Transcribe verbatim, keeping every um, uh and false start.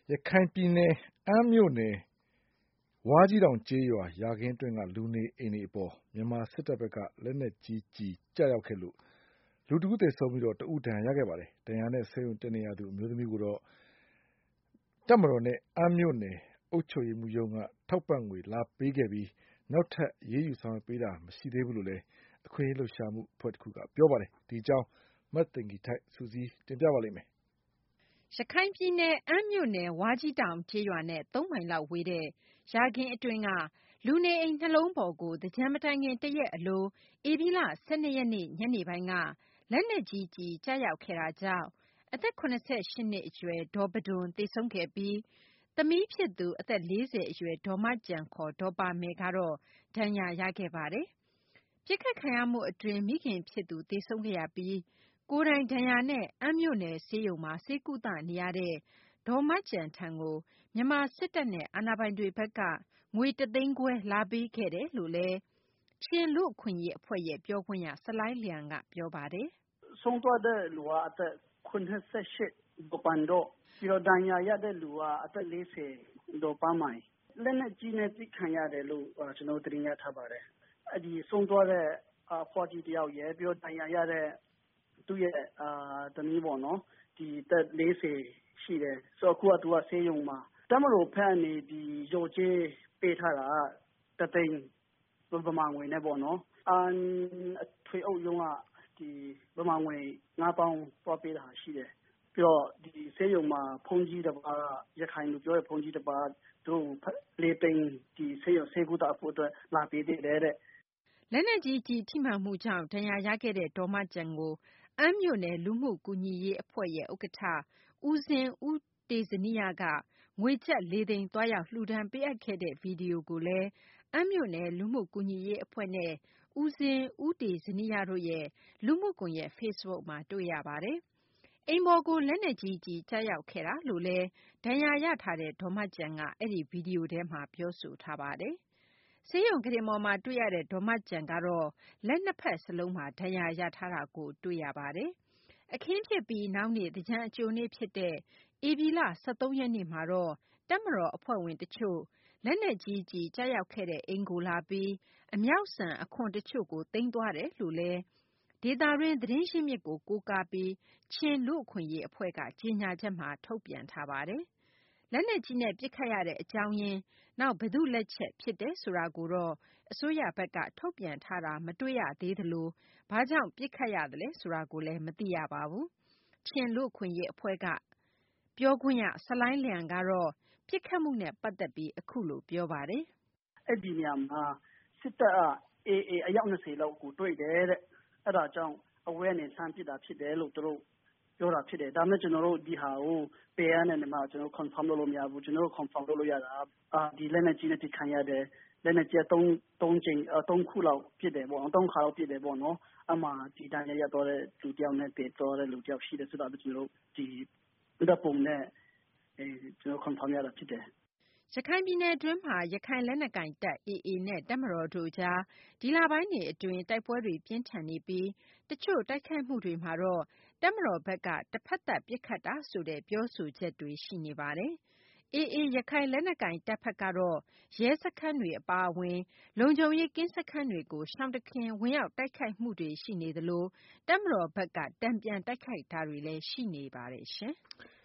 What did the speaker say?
ရခိုင်ပြည်နယ်အမ်းမြို့နယ်ဝါးကြီးတောင်ကျေးရွာယာခင်းအတွင်းကလူနေအိမ်တွေအပေါ်မြန်မာစစ်တပ်ဘက်ကလက်နက်ကြီးကျည်ကျရောက်ခဲ့လို့လူတဦးသေဆုံးပြီးတော့တဦးဒဏ်ရာရခဲ့ပါတယ်။ဒဏ်ရာနဲ့ဆေးရုံတက်နေရသူအမျိုးသမီးကိုတော့တပ်မတော်နဲ့အမ်းမြို့နယ်အုပ်ချုပ်ရေးမှူးရုံးကထောက်ပံ့ငွေလာပေးခဲ့ပြီးနောက်ထပ်ရေးယူဆောင်ပေးတာမရှိသေးဘူးလို့လည်းအခွင့်အရေးလှုပ်ရှားမှုအဖွဲ့တစ်ခုကပြောပါတယ်။ဒီအကြောင်းမတ်တင်ဂီထိုက်စူးစီးတင်ပြပါလိမ့်မယ်။ရခိုင်ပြည်နယ်အမ်းမြို့နယ်ဝါးကြီးတောင်ကျေးရွာနဲ့သုံးမိုင်လောက်ဝေးတဲ့ယာခင်းအတွင်းကလူနေအိမ်နှလုံးပေါ်ကိုသကြံမတိုင်ခင်တရက်အလိုဧပြီလ၁၂ရက်နေ့ညနေပိုင်းကလက်နက်ကြီးကြီးကျရောက်ခဲ့တာကြောင့်အသက်၇၈နှစ်အရွယ်ဒေါ်ဘဒွန်သေဆုံးခဲ့ပြီးသမီးဖြစ်သူအသက်၄၀အရွယ်ဒေါ်မကြံခေါ်ဒေါ်ပါမယ်ကတော့ဒဏ်ရာရခဲ့ပါတယ်။ပြစ်ခတ်ခံရမှုအတွင်းမိခင်ဖြစ်သူသေဆုံးခဲ့ရပြီးကိုယ်တိုင်ဒဏ်ရာနဲ့အမ်းမြို့နယ်ဆေးရုံမှာဆေးကုသနေရတဲ့ဒေါ်မကြံထံကိုမြန်မာစစ်တပ်နဲ့အာဏာပိုင်တွေဘက်ကငွေတသိန်းခွဲလာပေးခဲ့တယ်လို့လည်းချင်းလူ့အခွင့်အရေးအဖွဲ့ရဲ့ပြောခွင့်ရဆလိုင်းလျံကပြောပါတယ်။ဆုံးသွားတဲ့လူကအသက်၇၈ဒေါ်ပန်တော့ပြီးတော့ဒဏ်ရာရတဲ့လူကအသက်၄၀ဒေါ်ပန်းမိုင်လက်နက်ကြီးနဲ့ပစ်ခံရတယ်လို့ကျွန်တော်တင်ရထားပါတယ်။အဲဒီဆုံးသွားတဲ့အဖွားကြီးတယောက်ရဲ့ပြီးတော့ဒဏ်ရာရတဲ့သူ့ရဲ့အာသမီးပေါ့နော်ဒီသက်၄၀ရှိတယ်ဆိုတော့အခုကသူကဆေးရုံမှာတမလို့ဖက်နေဒီရုပ်ကြီးပေးထားတာတသိန်းဗမာငွေနဲ့ပေါ့နော်အန်ထွေအုပ်ရုံးကဒီဗမာငွေငါးပေါင်းသွားပေးတာရှိတယ်ပြီးတော့ဒီဆေးရုံမှာဖုန်ကြီးတစ်ပါးရခိုင်လူပြောတဲ့ဖုန်ကြီးတစ်ပါးတို့လေးသိန်းဒီဆေးရုံဆေးကုသဖို့အတွက်လာပေးတယ်တဲ့လက်နက်ကြီးကြီးထိမှန်မှုကြောင့်ဒဏ်ရာရခဲ့တဲ့ဒေါ်မကျန်ကိုအမ်းမြို့နယ်လူမှုကူညီရေးအဖွဲ့ရဲ့ဥက္ကဋ္ဌဦးစင်ဦးတေဇနီယကငွေကျပ်လေးသိန်းသွားရောက်လှူဒန်းပေးအပ်ခဲ့တဲ့ဗီဒီယိုကိုလည်းအမ်းမြို့နယ်လူမှုကူညီရေးအဖွဲ့နဲ့ဦးစင်ဦးတေဇနီယတို့ရဲ့လူမှုကွန်ရက် Facebook မှာတွေ့ရပါတယ်။အိမ်ပေါ်ကိုလက်နက်ကြီးကြီးကြားရောက်ခဲ့တာလို့လည်းဒဏ်ရာရထားတဲ့ဒေါ်မကျန်ကအဲ့ဒီဗီဒီယိုထဲမှာပြောဆိုထားပါတယ်။ဆေးရုံကတင်ပေါ်မှာတွေ့ရတဲ့ဒေါ်မကျန်ကတော့လက်နှစ်ဖက်စလုံးမှာဒဏ်ရာရထားတာကိုတွေ့ရပါတယ်။အခင်းဖြစ်ပြီးနောက်နေ့သကြံအကြိုနေ့ဖြစ်တဲ့ဧပြီလ၁၃ရက်နေ့မှာတော့တပ်မတော်အဖွဲ့ဝင်တချို့လက်နက်ကြီးကြီးကြားရောက်ခဲ့တဲ့အိမ်ကိုလာပြီးအမြောက်ဆန်အခွန်တချို့ကိုသိမ်းသွားတယ်လို့လည်းဒေသတွင်းသတင်းရင်းမြစ်ကိုကိုးကားပြီးချင်းလူ့အခွင့်အရေးအဖွဲ့ကကြေညာချက်မှာထုတ်ပြန်ထားပါတယ်။လက်နက်ကြီးနဲ့ပစ်ခတ်ရတဲ့အကြောင်းရင်းနောက်ဘယ်သူလက်ချက်ဖြစ်တယ်ဆိုတာကိုတော့အစိုးရဘက်ကထုတ်ပြန်ထားတာမတွေ့ရသေးသလိုဘာကြောင့်ပစ်ခတ်ရသလဲဆိုတာကိုလည်းမသိရပါဘူး။ချင်းလူ့အခွင့်အရေးအဖွဲ့ကပြောခွင့်ရဆလိုင်းလျံကတော့ပစ်ခတ်မှုနဲ့ပတ်သက်ပြီးအခုလိုပြောပါတယ်။အဲ့ဒီနေရာမှာစစ်တပ်ကအေးအေးအယောက်၂၀လောက်ကိုတွေ့တယ်တဲ့အဲ့ဒါကြောင့်အဝဲနဲ့ဆန်းပစ်တာဖြစ်တယ်လို့သူတို့ပြောတာဖြစ်တယ်ဒါမဲ့ကျွန်တော်တို့ဒီဟာကိုပေးရတဲ့နေမှာကျွန်တော် confirm လုပ်လို့မရဘူးကျွန်တော်တို့ confirm လုပ်လို့ရတာအာဒီလက်နဲ့ကြီးနဲ့တိခံရတယ်လက်နဲ့ကျသုံးသုံးချိန်သုံးခုလောက်ဖြစ်တယ်ပေါ့သုံးခါလောက်ဖြစ်တယ်ပေါ့နော်အမှဒီတန်းရရတော့တဲ့လူတယောက်နဲ့တည်တော့တဲ့လူတယောက်ရှိတယ်ဆိုတော့ကျွန်တော်တို့ဒီဒါပုံနဲ့အဲကျွန်တော် confirm ရတာဖြစ်တယ်ရခိုင်ပြည်နယ်အတွင်းမှာရခိုင်လက်နက်ကိုင်တပ် အေအေ နဲ့တပ်မတော်တို့ကြားဒီလပိုင်းတွေအတွင်းတိုက်ပွဲတွေပြင်းထန်နေပြီးတချို့တိုက်ခိုက်မှုတွေမှာတော့တပ်မတော်ဘက်ကတစ်ဖက်သက်ပစ်ခတ်တာဆိုတဲ့ပြောဆိုချက်တွေရှိနေပါတယ်။အေအေရခိုင်လက်နက်ကိုင်တပ်ဖက်ကတော့ရဲစခန်းတွေအပါအဝင်လုံခြုံရေးကင်းစခန်းတွေကိုရှောင်တခင်ဝင်ရောက်တိုက်ခိုက်မှုတွေရှိနေသလိုတပ်မတော်ဘက်ကတံပြန်တိုက်ခိုက်တာတွေလည်းရှိနေပါတယ်ရှင်။